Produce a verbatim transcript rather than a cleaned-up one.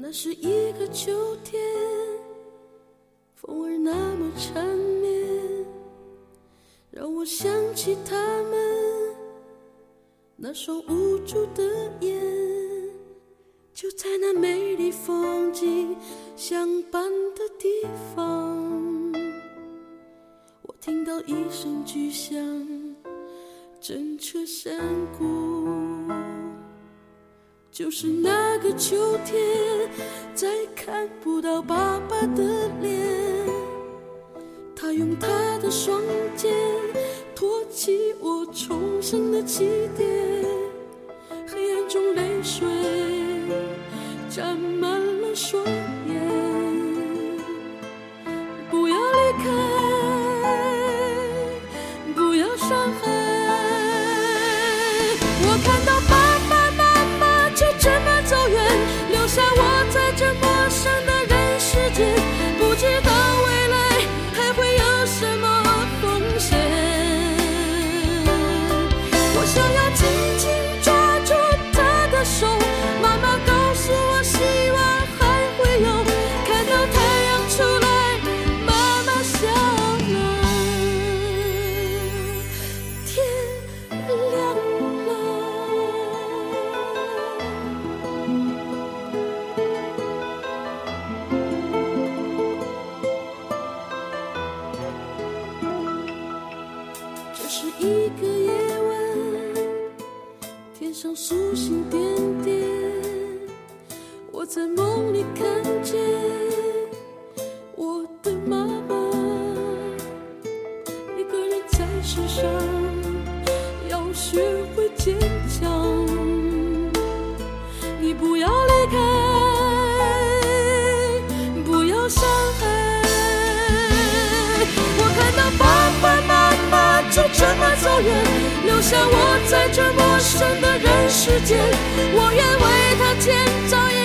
那是一个秋天，风儿那么缠绵，让我想起他们那双无助的眼。就在那美丽风景相伴的地方，我听到一声巨响，震彻山谷。就是那个秋天，再看不到爸爸的脸，他用他的双肩托起我重生的起点，黑暗中泪水沾满了双眼。不要离开，不要伤害，我看到爸爸妈妈就这么走远，留下我在这陌生的人世间，不知道未来还会有什么风险。我想要紧紧抓住他的手，妈妈告诉我希望还会有，看到太阳出来，妈妈笑了，天亮了。这是一个夜晚，天上星星点点，我在梦里看见我的妈妈，一个人在世上要学会坚强。你不要离开，不要伤害，我看到爸爸妈妈就这么走远，留下我在这陌生的人世间，我愿为他建造